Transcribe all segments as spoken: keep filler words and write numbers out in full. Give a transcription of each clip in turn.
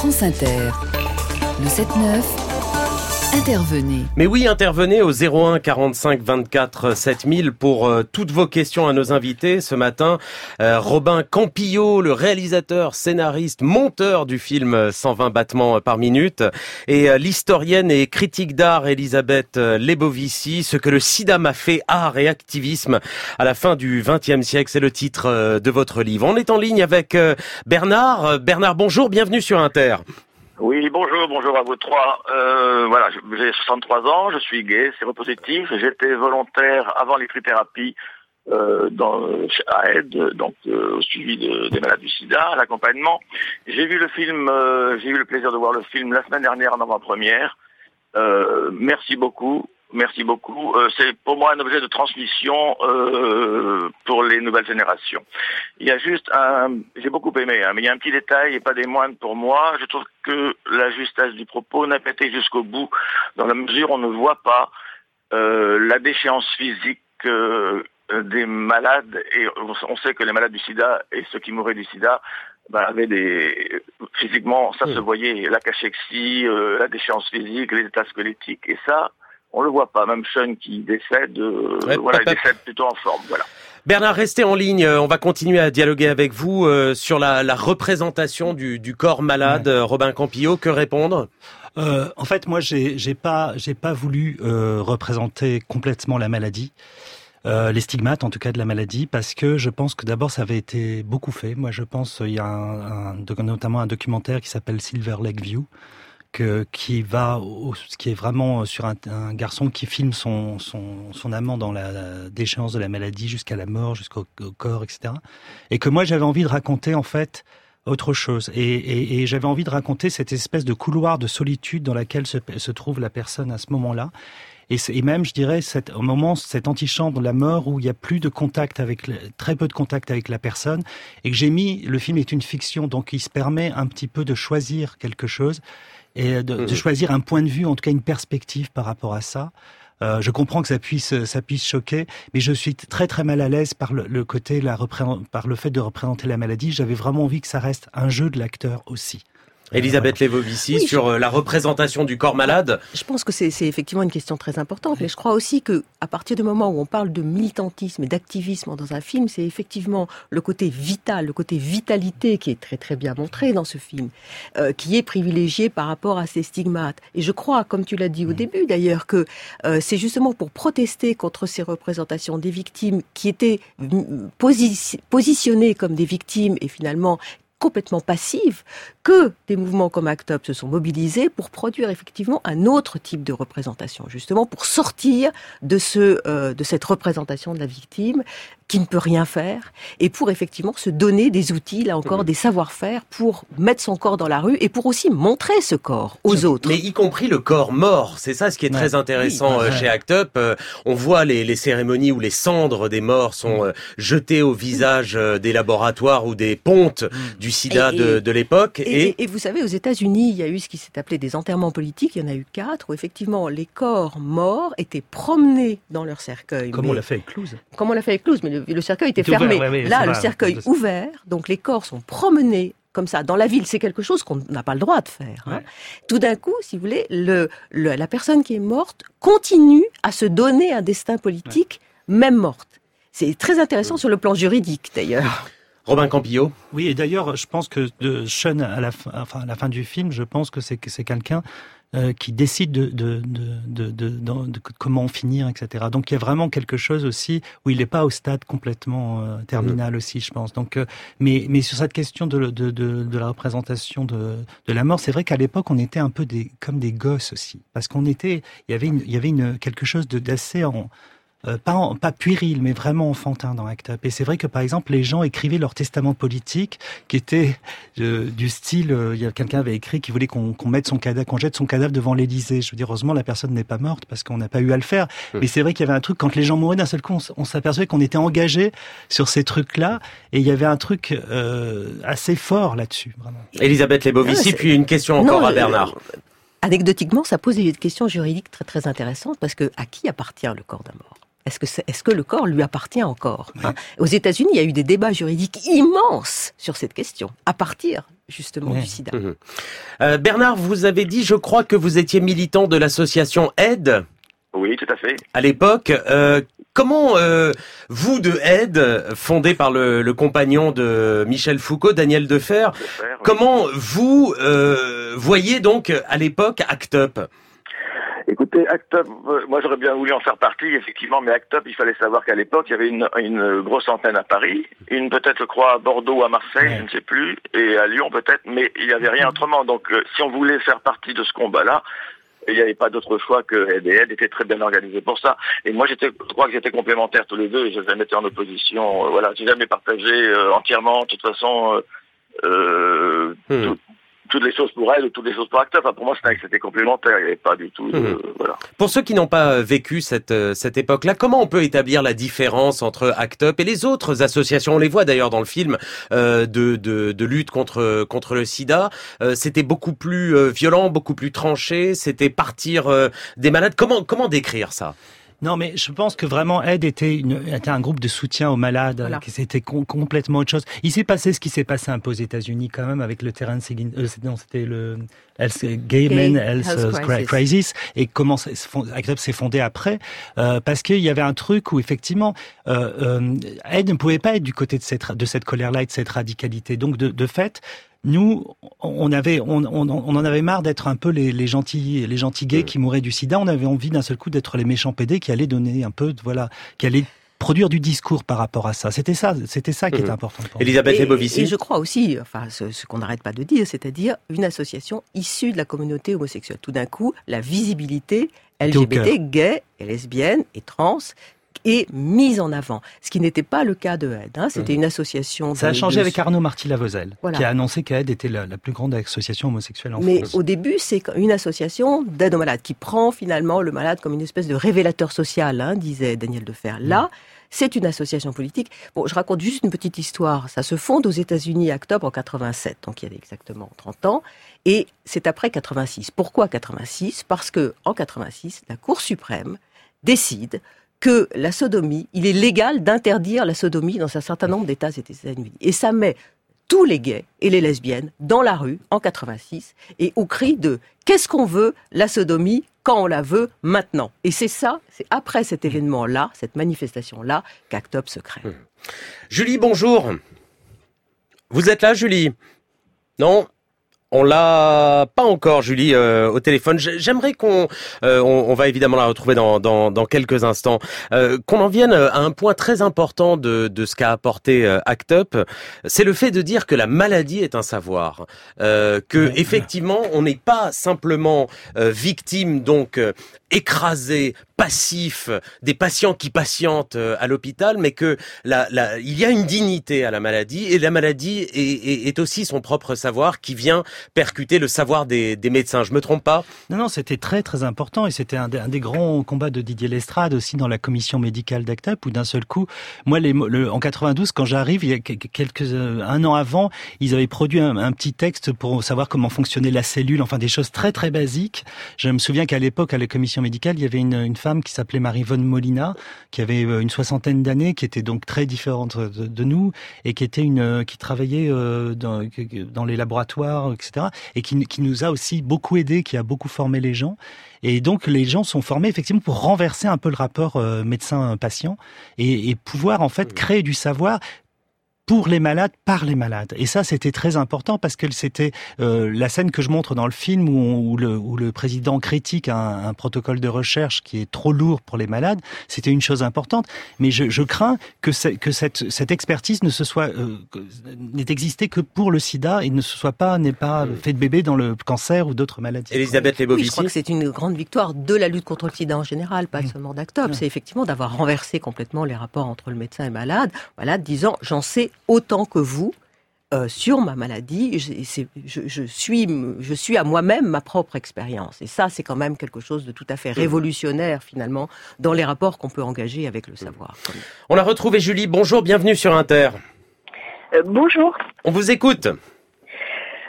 France Inter, le sept neuf, intervenez. Mais oui, intervenez au zéro un quarante-cinq vingt-quatre sept mille pour euh, toutes vos questions à nos invités. Ce matin, euh, Robin Campillo, le réalisateur, scénariste, monteur du film cent vingt battements par minute, et euh, l'historienne et critique d'art Elisabeth Lebovici, ce que le sida m'a fait, art et activisme à la fin du vingtième siècle. C'est le titre euh, de votre livre. On est en ligne avec euh, Bernard. Bernard, bonjour, bienvenue sur Inter. Oui, bonjour, bonjour à vous trois. Euh, voilà, j'ai soixante-trois ans, je suis gay, séropositif. J'étais volontaire avant l'écrit-thérapie euh, dans, à Aide, donc euh, au suivi de, des malades du sida, à l'accompagnement. J'ai vu le film, euh, j'ai eu le plaisir de voir le film la semaine dernière en avant-première. Euh, merci beaucoup. Merci beaucoup. Euh, c'est pour moi un objet de transmission euh, pour les nouvelles générations. Il y a juste un... J'ai beaucoup aimé, hein, mais il y a un petit détail, et pas des moindres pour moi. Je trouve que la justesse du propos n'a pas été jusqu'au bout, dans la mesure où on ne voit pas euh, la déchéance physique euh, des malades. Et on sait que les malades du sida et ceux qui mouraient du sida ben, avaient des... Physiquement, ça mmh. se voyait, la cachexie, euh, la déchéance physique, les états squelettiques, et ça... On le voit pas, même Sean qui décède, euh, ouais, voilà, il décède plutôt en forme, voilà. Bernard, restez en ligne. On va continuer à dialoguer avec vous euh, sur la, la représentation du, du corps malade. Ouais. Robin Campillo, que répondre ? euh, En fait, moi, j'ai, j'ai pas, j'ai pas voulu euh, représenter complètement la maladie. Euh, les stigmates, en tout cas, de la maladie, parce que je pense que d'abord, ça avait été beaucoup fait. Moi, je pense, il y a un, un, notamment un documentaire qui s'appelle Silver Lake View, Que, qui va, au, qui est vraiment sur un, un garçon qui filme son, son, son amant dans la, la déchéance de la maladie jusqu'à la mort, jusqu'au au corps, et cetera. Et que moi j'avais envie de raconter en fait autre chose. Et, et, et j'avais envie de raconter cette espèce de couloir de solitude dans laquelle se, se trouve la personne à ce moment-là. Et, et même, je dirais, cette, au moment, cette antichambre de la mort où il y a plus de contact avec, le, très peu de contact avec la personne, et que j'ai mis, le film est une fiction, donc il se permet un petit peu de choisir quelque chose. Et de, mmh. de choisir un point de vue, en tout cas une perspective par rapport à ça. Euh, je comprends que ça puisse, ça puisse choquer, mais je suis très très mal à l'aise par le, le côté, la représent, par le fait de représenter la maladie. J'avais vraiment envie que ça reste un jeu de l'acteur aussi. Elisabeth Lebovici, oui, sur je... la représentation du corps malade. Je pense que c'est, c'est effectivement une question très importante, mais je crois aussi que à partir du moment où on parle de militantisme et d'activisme dans un film, c'est effectivement le côté vital, le côté vitalité qui est très très bien montré dans ce film, euh, qui est privilégié par rapport à ces stigmates. Et je crois, comme tu l'as dit au début d'ailleurs, que euh, c'est justement pour protester contre ces représentations des victimes qui étaient posi- positionnées comme des victimes et finalement complètement passive, que des mouvements comme ACT UP se sont mobilisés pour produire effectivement un autre type de représentation, justement pour sortir de ce euh, de cette représentation de la victime qui ne peut rien faire, et pour effectivement se donner des outils, là encore, mmh. des savoir-faire pour mettre son corps dans la rue et pour aussi montrer ce corps aux autres. Mais y compris le corps mort, c'est ça ce qui est ouais. très intéressant oui, ouais. chez ACT UP. Euh, on voit les, les cérémonies où les cendres des morts sont euh, jetées au visage euh, des laboratoires ou des pontes mmh. du sida et, de, de l'époque. Et, et, et, et vous savez, aux États-Unis, il y a eu ce qui s'est appelé des enterrements politiques, il y en a eu quatre, où effectivement les corps morts étaient promenés dans leur cercueil. Comme mais, on l'a fait avec Clouse. Comme on l'a fait avec Clouse, mais le, le cercueil était c'est fermé. Ouvert, ouais, ouais, Là, le cercueil vrai. ouvert, donc les corps sont promenés comme ça dans la ville. C'est quelque chose qu'on n'a pas le droit de faire. Hein. Ouais. Tout d'un coup, si vous voulez, le, le, la personne qui est morte continue à se donner un destin politique, ouais. même morte. C'est très intéressant ouais. sur le plan juridique, d'ailleurs. Robin Campillo. Oui, et d'ailleurs, je pense que de Sean à la fin, enfin à la fin du film, je pense que c'est que c'est quelqu'un euh, qui décide de de, de de de de de comment finir, et cetera. Donc il y a vraiment quelque chose aussi où il n'est pas au stade complètement euh, terminal mmh. aussi, je pense. Donc, euh, mais mais sur cette question de de de, de la représentation de de la mort, c'est vrai qu'à l'époque on était un peu des comme des gosses aussi, parce qu'on était, il y avait une, il y avait une quelque chose de d'assez en Euh, pas, en, pas puéril, mais vraiment enfantin dans ACT UP. Et c'est vrai que, par exemple, les gens écrivaient leur testament politique, qui était euh, du style, euh, il y a quelqu'un avait écrit qui voulait qu'on, qu'on mette son cadavre, qu'on jette son cadavre devant l'Élysée. Je veux dire, heureusement, la personne n'est pas morte parce qu'on n'a pas eu à le faire. Mmh. Mais c'est vrai qu'il y avait un truc, quand les gens mouraient d'un seul coup, on, on s'apercevait qu'on était engagé sur ces trucs-là, et il y avait un truc euh, assez fort là-dessus, vraiment. Elisabeth Lebovici, ah, puis une question encore non, à Bernard. Anecdotiquement, ça pose des questions juridiques très très intéressantes, parce que à qui appartient le corps d'un mort ? Est-ce que, c'est, est-ce que le corps lui appartient encore, hein? Aux États-Unis, il y a eu des débats juridiques immenses sur cette question, à partir justement ouais. du sida. Mmh. Euh, Bernard, vous avez dit, je crois que vous étiez militant de l'association Aide. Oui, tout à fait. À l'époque, euh, comment euh, vous de Aide, fondé par le, le compagnon de Michel Foucault, Daniel Defer, Defer, oui. comment vous euh, voyez donc à l'époque Act Up? Écoutez, Act Up, euh, moi j'aurais bien voulu en faire partie, effectivement, mais Act Up, il fallait savoir qu'à l'époque, il y avait une, une grosse antenne à Paris, une peut-être, je crois, à Bordeaux ou à Marseille, ouais. je ne sais plus, et à Lyon peut-être, mais il n'y avait rien autrement. Donc, euh, si on voulait faire partie de ce combat-là, il n'y avait pas d'autre choix que Aide et Aide était très bien organisé pour ça. Et moi, j'étais, je crois que j'étais complémentaires tous les deux, et je n'ai jamais été en opposition. Euh, voilà, j'ai jamais partagé euh, entièrement, de toute façon, euh, euh, Hmm. tout, toutes les choses pour elle ou toutes les choses pour Act Up. Enfin, pour moi, c'était, c'était complémentaire. Il n'y avait pas du tout de, Mmh. voilà. Pour ceux qui n'ont pas vécu cette cette époque-là, comment on peut établir la différence entre Act Up et les autres associations? On les voit d'ailleurs dans le film euh, de, de de lutte contre contre le sida. Euh, c'était beaucoup plus euh, violent, beaucoup plus tranché. C'était partir euh, des malades. Comment comment décrire ça? Non, mais je pense que vraiment Aide était, une, était un groupe de soutien aux malades, Voilà. que c'était com- complètement autre chose. Il s'est passé ce qui s'est passé un peu aux États-Unis quand même avec le terrain de Seguin, euh, non, c'était le Health, Gay Men Health, Health Crisis. Crisis. Crisis, et comment Act Up s'est fondé après, euh, parce qu'il y avait un truc où effectivement euh, euh, Aide ne pouvait pas être du côté de cette de cette colère-là et de cette radicalité. Donc de, de fait. Nous, on avait, on, on, on en avait marre d'être un peu les, les gentils, les gentils gays qui mouraient du sida. On avait envie d'un seul coup d'être les méchants pédés qui allaient donner un peu, de, voilà, qui allaient produire du discours par rapport à ça. C'était ça, c'était ça qui Mmh. était important pour nous. Elisabeth Et, Lebovici. et je crois aussi, enfin, ce, ce qu'on n'arrête pas de dire, c'est-à-dire une association issue de la communauté homosexuelle. Tout d'un coup, la visibilité L G B T, gay, et lesbienne et trans est mise en avant. Ce qui n'était pas le cas de Aide. Hein. C'était Mmh. une association... Ça a de- changé de- avec Arnaud Marty-Lavozelle, Voilà. qui a annoncé qu'Aide était la, la plus grande association homosexuelle en Mais France. au début, c'est une association d'aide aux malades qui prend finalement le malade comme une espèce de révélateur social, hein, disait Daniel Defer. Là, c'est une association politique. Bon, je raconte juste une petite histoire. Ça se fonde aux États-Unis à octobre en quatre-vingt-sept, donc il y a exactement trente ans, et c'est après quatre-vingt-six. Pourquoi quatre-vingt-six? Parce que en quatre-vingt-six, la Cour suprême décide que la sodomie, il est légal d'interdire la sodomie dans un certain nombre d'États et des États-Unis. Et ça met tous les gays et les lesbiennes dans la rue en quatre-vingt-six et au cri de « Qu'est-ce qu'on veut? La sodomie, quand on la veut, maintenant ». Et c'est ça, c'est après cet événement-là, cette manifestation-là, qu'Act Up se crée. Julie, bonjour. Vous êtes là, Julie? Non? On l'a pas encore, Julie, euh, au téléphone. J'aimerais qu'on, euh, on, on va évidemment la retrouver dans, dans, dans quelques instants, euh, qu'on en vienne à un point très important de, de ce qu'a apporté euh, Act Up. C'est le fait de dire que la maladie est un savoir, euh, que effectivement on n'est pas simplement euh, victime, donc euh, écrasé, passif, des patients qui patientent euh, à l'hôpital, mais que la, la, il y a une dignité à la maladie et la maladie est, est, est aussi son propre savoir qui vient percuter le savoir des, des médecins. Je me trompe pas? Non, non, c'était très très important et c'était un, un des grands combats de Didier Lestrade aussi dans la commission médicale d'Act Up où d'un seul coup, moi, les, le, en quatre-vingt-douze, quand j'arrive, il y a quelques un an avant, ils avaient produit un, un petit texte pour savoir comment fonctionnait la cellule, enfin des choses très très basiques. Je me souviens qu'à l'époque, à la commission médicale, il y avait une, une femme qui s'appelait Marie-Vonne Molina, qui avait une soixantaine d'années, qui était donc très différente de, de nous et qui était une qui travaillait dans, dans les laboratoires, et cetera, et qui, qui nous a aussi beaucoup aidé, qui a beaucoup formé les gens. Et donc les gens sont formés effectivement pour renverser un peu le rapport euh, médecin-patient et, et pouvoir en fait créer du savoir pour les malades, par les malades. Et ça, c'était très important parce que c'était euh, la scène que je montre dans le film où, on, où, le, où le président critique un, un protocole de recherche qui est trop lourd pour les malades. C'était une chose importante. Mais je, je crains que, que cette, cette expertise ne se soit euh, n'ait existé que pour le sida et ne se soit pas n'ait pas fait de bébé dans le cancer ou d'autres maladies. Elisabeth Lebovici. Oui, je crois que c'est une grande victoire de la lutte contre le sida en général, pas seulement d'Act Up. C'est effectivement d'avoir renversé complètement les rapports entre le médecin et le malade, voilà, disant j'en sais autant que vous euh, sur ma maladie. Je, c'est, je, je, suis, je suis à moi-même ma propre expérience. Et ça, c'est quand même quelque chose de tout à fait révolutionnaire, finalement, dans les rapports qu'on peut engager avec le savoir. On a retrouvé Julie. Bonjour, bienvenue sur Inter. Euh, bonjour. On vous écoute.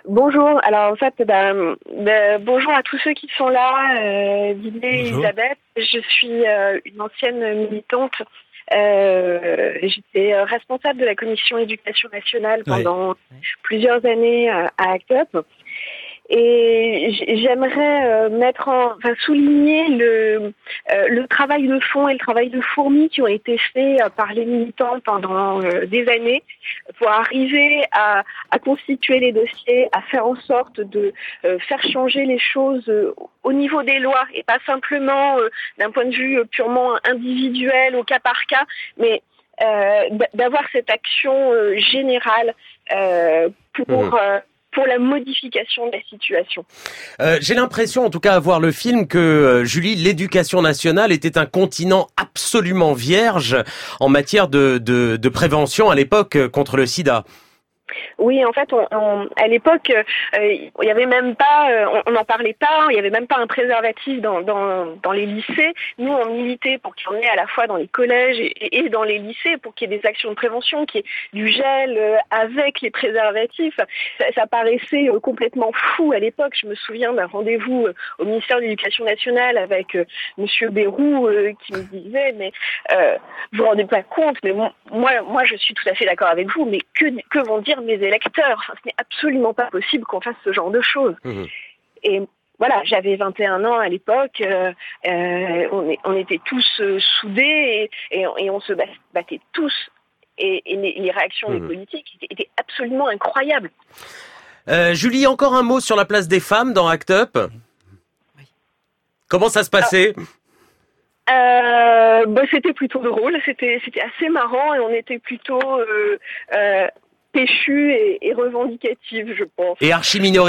Bonjour. Alors en fait, ben, ben, bonjour à tous ceux qui sont là, euh, Didier, Elisabeth. Je suis euh, une ancienne militante. Euh, j'étais responsable de la commission éducation nationale pendant oui. plusieurs années euh, à ACT UP. Et j'aimerais mettre en, enfin, souligner le, euh, le travail de fond et le travail de fourmi qui ont été faits par les militants pendant euh, des années pour arriver à, à constituer les dossiers, à faire en sorte de euh, faire changer les choses euh, au niveau des lois et pas simplement euh, d'un point de vue purement individuel au cas par cas, mais euh, d'avoir cette action euh, générale euh, pour... Mmh. Euh, pour la modification de la situation. Euh, j'ai l'impression, en tout cas à voir le film, que euh, Julie, l'éducation nationale était un continent absolument vierge en matière de, de, de prévention à l'époque euh, contre le sida. Oui, en fait, on, on, à l'époque, euh, il y avait même pas, euh, on n'en parlait pas, il y avait même pas un préservatif dans, dans, dans les lycées. Nous, on militait pour qu'il y en ait à la fois dans les collèges et, et dans les lycées, pour qu'il y ait des actions de prévention, qu'il y ait du gel euh, avec les préservatifs. Ça, ça paraissait euh, complètement fou à l'époque. Je me souviens d'un rendez-vous euh, au ministère de l'Éducation nationale avec euh, Monsieur Bayrou euh, qui me disait, mais euh, vous vous rendez pas compte, mais moi, moi, je suis tout à fait d'accord avec vous, mais que, que vont dire mes électeurs? Enfin, ce n'est absolument pas possible qu'on fasse ce genre de choses. Mmh. Et voilà, j'avais vingt et un ans à l'époque, euh, euh, on, est, on était tous euh, soudés et, et, et on se battait tous. Et, et les, les réactions mmh. des politiques étaient, étaient absolument incroyables. Euh, Julie, encore un mot sur la place des femmes dans ACT UP. Oui. Comment ça se passait? ah. euh, bah, C'était plutôt drôle, c'était, c'était assez marrant et on était plutôt... Euh, euh, péchu et, et revendicative, je pense. Et archi-minoritaire ?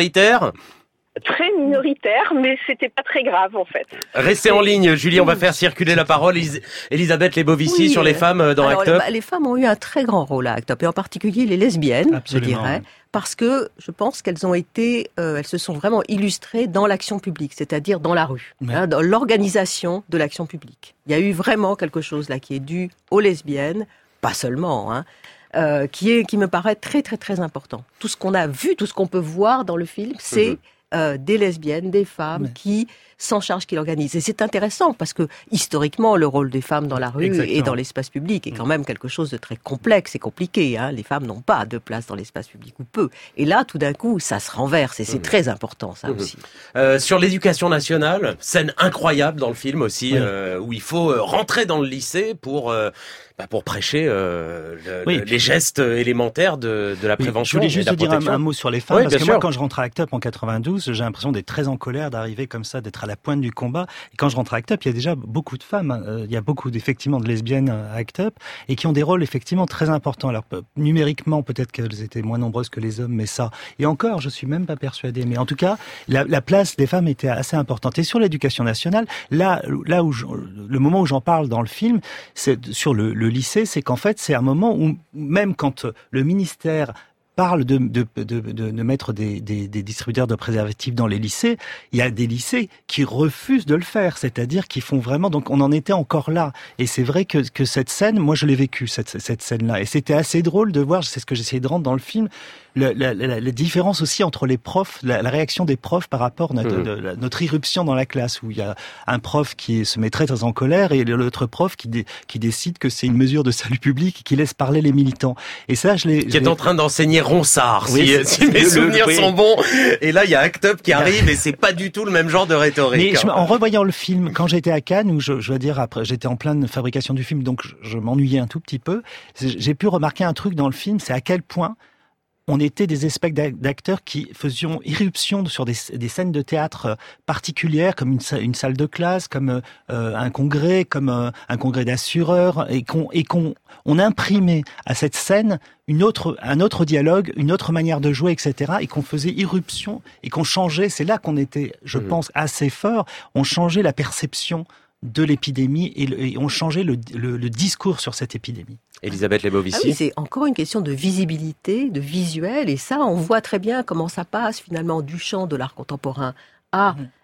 Très minoritaire, mais c'était pas très grave, en fait. Restez en ligne, Julie, on va faire circuler la parole. Elisabeth Lebovici, oui, sur les femmes dans ACT UP. Les, les femmes ont eu un très grand rôle à ACT UP, et en particulier les lesbiennes, Absolument. je dirais, parce que je pense qu'elles ont été, euh, elles se sont vraiment illustrées dans l'action publique, c'est-à-dire dans la rue, ouais. hein, dans l'organisation de l'action publique. Il y a eu vraiment quelque chose là qui est dû aux lesbiennes, pas seulement, hein, Euh, qui est, qui me paraît très très très important. Tout ce qu'on a vu, tout ce qu'on peut voir dans le film, c'est mmh. euh, des lesbiennes, des femmes ouais. qui s'en chargent, qui l'organisent. Et c'est intéressant parce que historiquement, le rôle des femmes dans la rue Exactement. et dans l'espace public est quand même quelque chose de très complexe et compliqué. Hein. Les femmes n'ont pas de place dans l'espace public ou peu. Et là, tout d'un coup, ça se renverse et c'est mmh. très important, ça mmh. aussi. Euh, sur l'éducation nationale, scène incroyable dans le film aussi, oui. euh, où il faut rentrer dans le lycée pour euh, bah pour prêcher euh, le, oui, le, les gestes élémentaires de, de la oui, prévention. Je voulais juste et de la dire un, un mot sur les femmes, oui, parce que sûr. moi, quand je rentre à ACT UP en quatre-vingt-douze, j'ai l'impression d'être très en colère, d'arriver comme ça, d'être à la pointe du combat. Et quand je rentre à ACT UP, il y a déjà beaucoup de femmes, hein. Il y a beaucoup effectivement de lesbiennes à ACT UP et qui ont des rôles effectivement très importants. Alors numériquement, peut-être qu'elles étaient moins nombreuses que les hommes, mais ça. Et encore, je suis même pas persuadé. Mais en tout cas, la, la place des femmes était assez importante. Et sur l'éducation nationale, là, là où je, le moment où j'en parle dans le film, c'est sur le, le lycée, c'est qu'en En fait, c'est un moment où, même quand le ministère parle de, de, de, de, de mettre des, des, des distributeurs de préservatifs dans les lycées, il y a des lycées qui refusent de le faire, c'est-à-dire qui font vraiment... Donc on en était encore là. Et c'est vrai que, que cette scène, moi je l'ai vécue, cette, cette scène-là. Et c'était assez drôle de voir, c'est ce que j'essayais de rendre dans le film, le, la, la, la différence aussi entre les profs, la, la réaction des profs par rapport à notre, mmh. de, de, notre irruption dans la classe, où il y a un prof qui se met très très en colère et l'autre prof qui, dé, qui décide que c'est une mesure de salut public et qui laisse parler les militants. Et ça, je l'ai... Qui est en train d'enseigner Ronsard, oui, si, si mes souvenirs le, oui. sont bons. Et là, il y a ACT UP qui arrive et c'est pas du tout le même genre de rhétorique. Mais je, en revoyant le film, quand j'étais à Cannes, où je, je dois dire, après, j'étais en pleine fabrication du film, donc je, je m'ennuyais un tout petit peu, j'ai pu remarquer un truc dans le film, c'est à quel point on était des espèces d'acteurs qui faisions irruption sur des, des scènes de théâtre particulières, comme une, une salle de classe, comme euh, un congrès, comme euh, un congrès d'assureurs, et qu'on et qu'on on imprimait à cette scène une autre, un autre dialogue, une autre manière de jouer, et cetera, et qu'on faisait irruption et qu'on changeait. C'est là qu'on était, je mmh. pense, assez fort. On changeait la perception de l'épidémie et, le, et on changeait le, le, le discours sur cette épidémie. Elisabeth Lebovici. Ah oui, c'est encore une question de visibilité, de visuel, et ça, on voit très bien comment ça passe finalement du champ de l'art contemporain à mmh.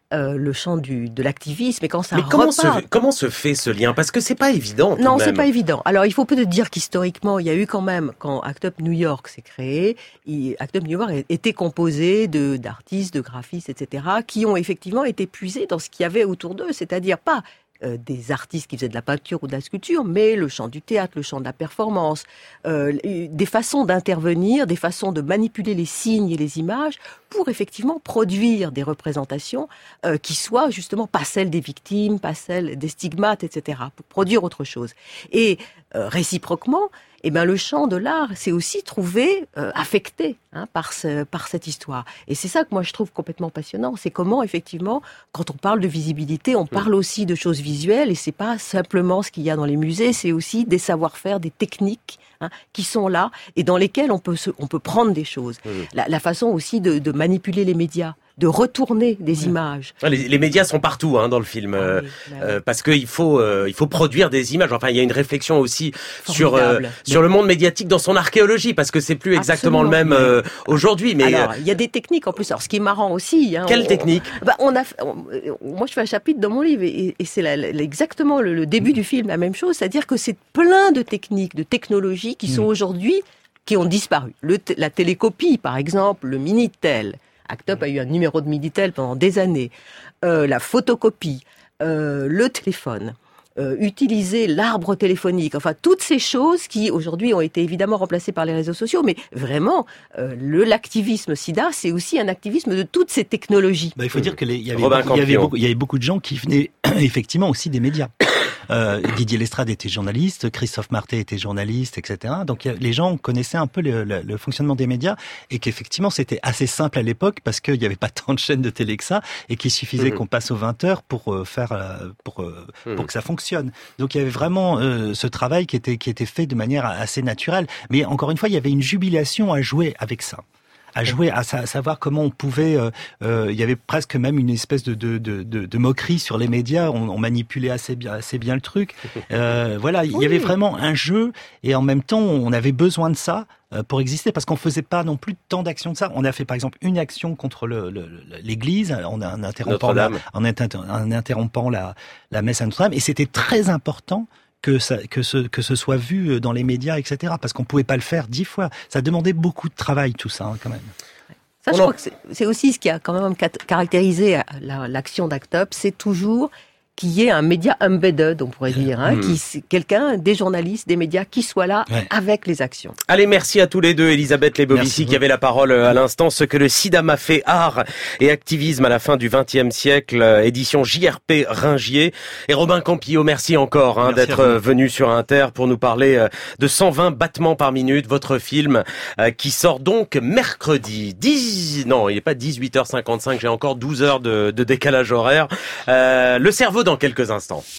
euh, le champ du, de l'activisme, et quand ça Mais comment repart... se, comment se fait ce lien? Parce que c'est pas évident. Tout non, de c'est même. pas évident. Alors, il faut peut-être dire qu'historiquement, il y a eu quand même, quand Act Up New York s'est créé, il, Act Up New York était composé de d'artistes, de graphistes, et cetera, qui ont effectivement été puisés dans ce qu'il y avait autour d'eux, c'est-à-dire pas Euh, des artistes qui faisaient de la peinture ou de la sculpture, mais le champ du théâtre, le champ de la performance, euh, des façons d'intervenir, des façons de manipuler les signes et les images pour effectivement produire des représentations euh, qui soient justement pas celles des victimes, pas celles des stigmates, et cetera, pour produire autre chose. Et euh, réciproquement, eh ben, le champ de l'art s'est aussi trouvé euh, affecté hein, par, ce, par cette histoire. Et c'est ça que moi je trouve complètement passionnant. C'est comment effectivement, quand on parle de visibilité, on parle aussi de choses visuelles, et c'est pas simplement ce qu'il y a dans les musées, c'est aussi des savoir-faire, des techniques hein, qui sont là et dans lesquelles on peut, se, on peut prendre des choses. Mmh. La, la façon aussi de, de manipuler les médias, de retourner des mmh. images. Les, les médias sont partout hein, dans le film, ah, euh, oui, bah, oui. euh, parce qu'il faut, euh, il faut produire des images. Enfin, il y a une réflexion aussi Formidable. sur euh, sur le monde médiatique dans son archéologie, parce que c'est plus exactement Absolument. le même euh, aujourd'hui. Mais alors, il y a des techniques en plus. Alors, ce qui est marrant aussi. Hein, Quelle on, technique bah, on a, on, moi, je fais un chapitre dans mon livre, et, et c'est la, la, exactement le, le début du film la même chose, c'est-à-dire que c'est plein de techniques, de technologies qui mmh. sont aujourd'hui qui ont disparu. Le, la télécopie, par exemple, le Minitel. Act Up a eu un numéro de Minitel pendant des années. Euh, la photocopie, euh, le téléphone, euh, utiliser l'arbre téléphonique, enfin toutes ces choses qui aujourd'hui ont été évidemment remplacées par les réseaux sociaux, mais vraiment, euh, le, l'activisme SIDA, c'est aussi un activisme de toutes ces technologies. Bah, il faut dire qu'il y, y, y avait beaucoup de gens qui venaient effectivement aussi des médias. Euh, Didier Lestrade était journaliste, Christophe Marté était journaliste, et cetera. Donc les gens connaissaient un peu le, le, le fonctionnement des médias, et qu'effectivement c'était assez simple à l'époque parce qu'il n'y avait pas tant de chaînes de télé que ça, et qu'il suffisait mmh. qu'on passe aux vingt heures pour euh, faire euh, pour euh, mmh. pour que ça fonctionne. Donc il y avait vraiment euh, ce travail qui était qui était fait de manière assez naturelle. Mais encore une fois, il y avait une jubilation à jouer avec ça. à jouer, à sa- savoir comment on pouvait... Euh, euh, il y avait presque même une espèce de, de, de, de, de moquerie sur les médias. On, on manipulait assez bien, assez bien le truc. Euh, voilà, il y avait vraiment un jeu, et en même temps, on avait besoin de ça euh, pour exister, parce qu'on faisait pas non plus tant d'actions de ça. On a fait par exemple une action contre le, le, l'église, en, en interrompant, la, en, inter- en interrompant la, la messe à Notre-Dame, et c'était très important que ça, que ce, que ce soit vu dans les médias, et cetera. Parce qu'on pouvait pas le faire dix fois. Ça demandait beaucoup de travail, tout ça, hein, quand même. Ça, je crois que c'est, c'est aussi ce qui a quand même caractérisé la, l'action d'Act Up, c'est toujours qu'il y ait un média embedded, on pourrait dire, hein, mmh. qui, quelqu'un, des journalistes, des médias, qui soit là ouais. avec les actions. Allez, merci à tous les deux. Elisabeth Lebovici qui avait la parole à l'instant. Ce que le sida m'a fait, art et activisme à la fin du vingtième siècle, édition J R P Ringier. Et Robin Campillo, merci encore hein, merci d'être venu sur Inter pour nous parler de cent vingt battements par minute, votre film euh, qui sort donc mercredi. dix Non, il n'est pas dix-huit heures cinquante-cinq, j'ai encore douze heures de, de décalage horaire. Euh, le cerveau dans quelques instants.